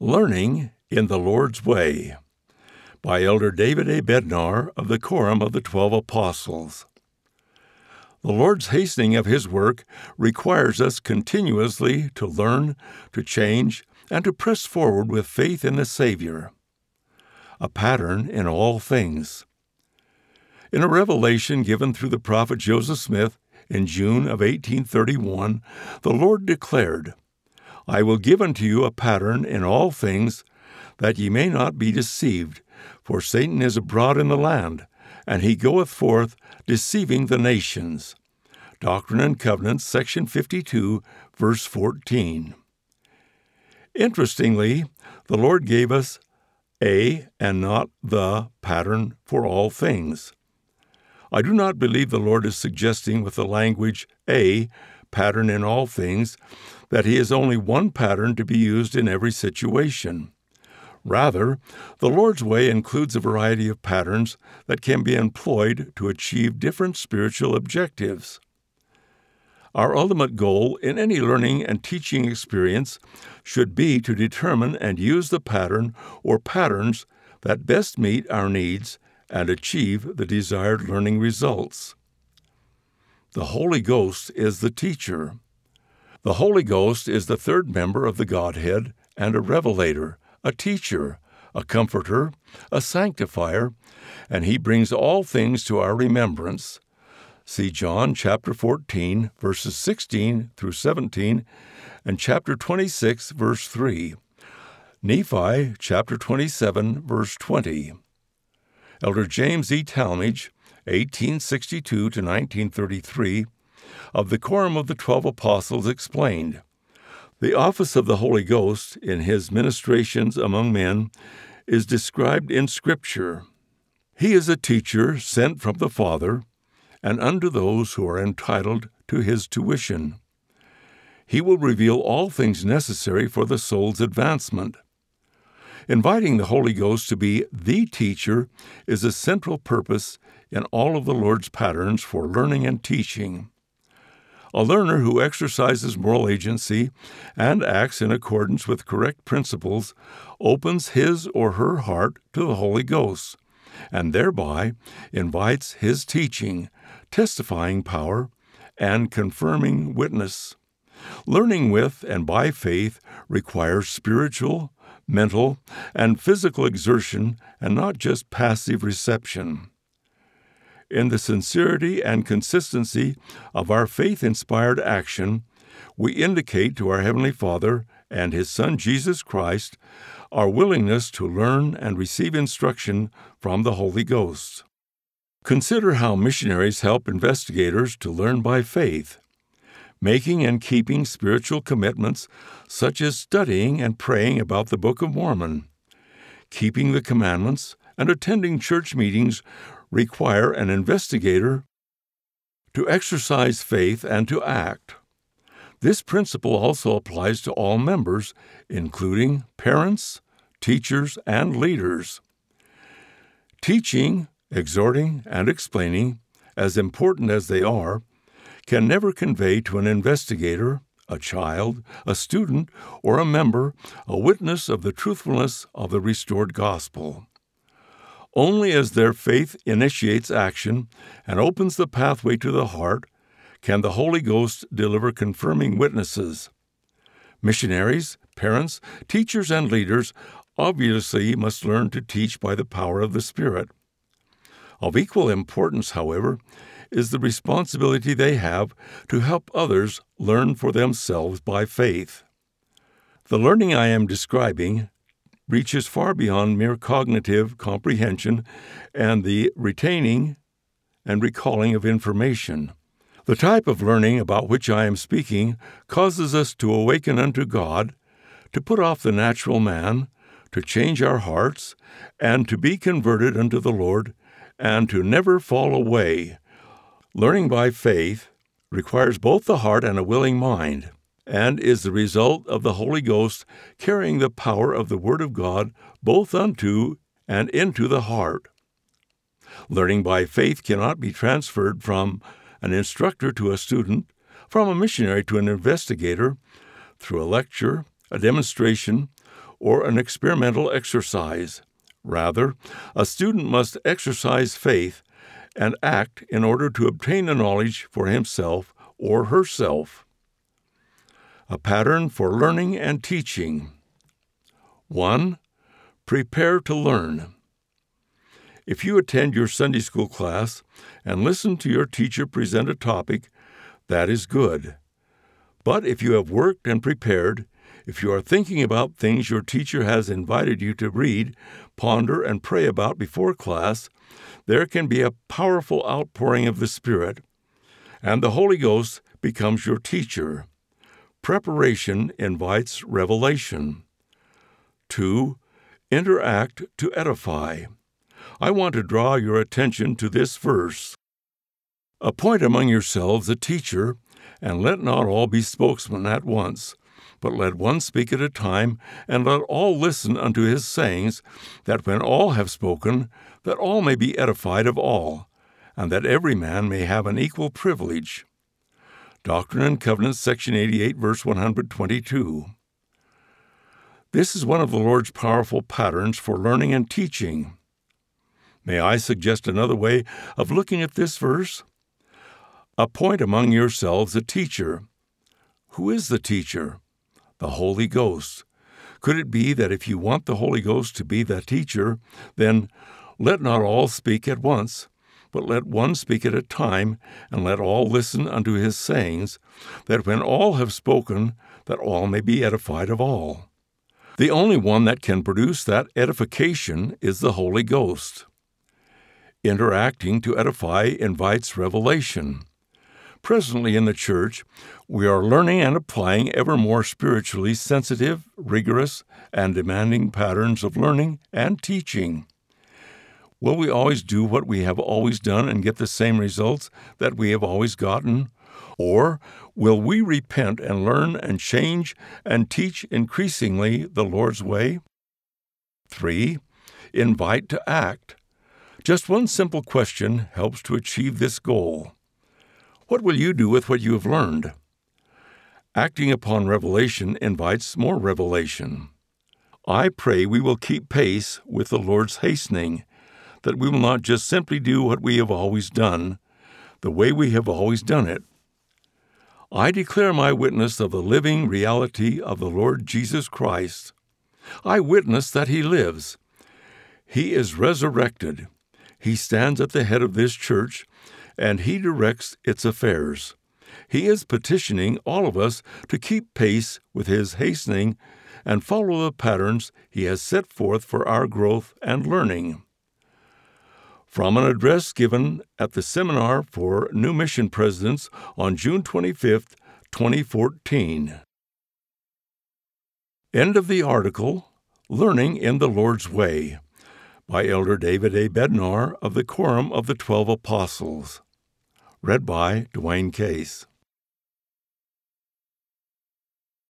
Learning in the Lord's Way by Elder David A. Bednar of the Quorum of the 12 Apostles. The Lord's hastening of His work requires us continuously to learn, to change, and to press forward with faith in the Savior. A pattern in all things. In a revelation given through the prophet Joseph Smith in June of 1831, the Lord declared, "I will give unto you a pattern in all things, that ye may not be deceived. For Satan is abroad in the land, and he goeth forth, deceiving the nations." Doctrine and Covenants, section 52, verse 14. Interestingly, the Lord gave us a and not the pattern for all things. I do not believe the Lord is suggesting with the language a pattern in all things that He is only one pattern to be used in every situation. Rather, the Lord's way includes a variety of patterns that can be employed to achieve different spiritual objectives. Our ultimate goal in any learning and teaching experience should be to determine and use the pattern or patterns that best meet our needs and achieve the desired learning results. The Holy Ghost is the teacher. The Holy Ghost is the third member of the Godhead and a revelator, a teacher, a comforter, a sanctifier, and He brings all things to our remembrance. See John chapter 14, verses 16 through 17, and chapter 26, verse 3. Nephi chapter 27, verse 20. Elder James E. Talmage, 1862 to 1933, of the Quorum of the 12 Apostles explained, "The office of the Holy Ghost in His ministrations among men is described in Scripture. He is a teacher sent from the Father, and unto those who are entitled to His tuition. He will reveal all things necessary for the soul's advancement." Inviting the Holy Ghost to be the teacher is a central purpose in all of the Lord's patterns for learning and teaching. A learner who exercises moral agency and acts in accordance with correct principles opens his or her heart to the Holy Ghost, and thereby invites His teaching, testifying power, and confirming witness. Learning with and by faith requires spiritual, mental, and physical exertion and not just passive reception. In the sincerity and consistency of our faith-inspired action, we indicate to our Heavenly Father and His Son Jesus Christ our willingness to learn and receive instruction from the Holy Ghost. Consider how missionaries help investigators to learn by faith. Making and keeping spiritual commitments such as studying and praying about the Book of Mormon, keeping the commandments, and attending church meetings require an investigator to exercise faith and to act. This principle also applies to all members, including parents, teachers, and leaders. Teaching, exhorting, and explaining, as important as they are, can never convey to an investigator, a child, a student, or a member a witness of the truthfulness of the restored gospel. Only as their faith initiates action and opens the pathway to the heart can the Holy Ghost deliver confirming witnesses. Missionaries, parents, teachers, and leaders obviously must learn to teach by the power of the Spirit. Of equal importance, however, is the responsibility they have to help others learn for themselves by faith. The learning I am describing reaches far beyond mere cognitive comprehension and the retaining and recalling of information. The type of learning about which I am speaking causes us to awaken unto God, to put off the natural man, to change our hearts, and to be converted unto the Lord, and to never fall away. Learning by faith requires both the heart and a willing mind, and is the result of the Holy Ghost carrying the power of the Word of God both unto and into the heart. Learning by faith cannot be transferred from an instructor to a student, from a missionary to an investigator, through a lecture, a demonstration, or an experimental exercise. Rather, a student must exercise faith and act in order to obtain the knowledge for himself or herself. A pattern for learning and teaching. 1. Prepare to learn. If you attend your Sunday school class and listen to your teacher present a topic, that is good. But if you have worked and prepared, if you are thinking about things your teacher has invited you to read, ponder, and pray about before class, there can be a powerful outpouring of the Spirit, and the Holy Ghost becomes your teacher. Preparation invites revelation. 2. Interact to edify. I want to draw your attention to this verse. Appoint among yourselves a teacher, and let not all be spokesmen at once, but let one speak at a time, and let all listen unto his sayings, that when all have spoken, that all may be edified of all, and that every man may have an equal privilege. Doctrine and Covenants, section 88, verse 122. This is one of the Lord's powerful patterns for learning and teaching. May I suggest another way of looking at this verse? Appoint among yourselves a teacher. Who is the teacher? The Holy Ghost. Could it be that if you want the Holy Ghost to be the teacher, then let not all speak at once, but let one speak at a time, and let all listen unto his sayings, that when all have spoken, that all may be edified of all. The only one that can produce that edification is the Holy Ghost. Interacting to edify invites revelation. Presently in the church, we are learning and applying ever more spiritually sensitive, rigorous, and demanding patterns of learning and teaching. Will we always do what we have always done and get the same results that we have always gotten? Or will we repent and learn and change and teach increasingly the Lord's way? 3. Invite to act. Just one simple question helps to achieve this goal. What will you do with what you have learned? Acting upon revelation invites more revelation. I pray we will keep pace with the Lord's hastening, that we will not just simply do what we have always done, the way we have always done it. I declare my witness of the living reality of the Lord Jesus Christ. I witness that He lives. He is resurrected. He stands at the head of this church, and He directs its affairs. He is petitioning all of us to keep pace with His hastening and follow the patterns He has set forth for our growth and learning. From an address given at the Seminar for New Mission Presidents on June 25, 2014. End of the article, Learning in the Lord's Way, by Elder David A. Bednar of the Quorum of the 12 Apostles. Read by Dwayne Case.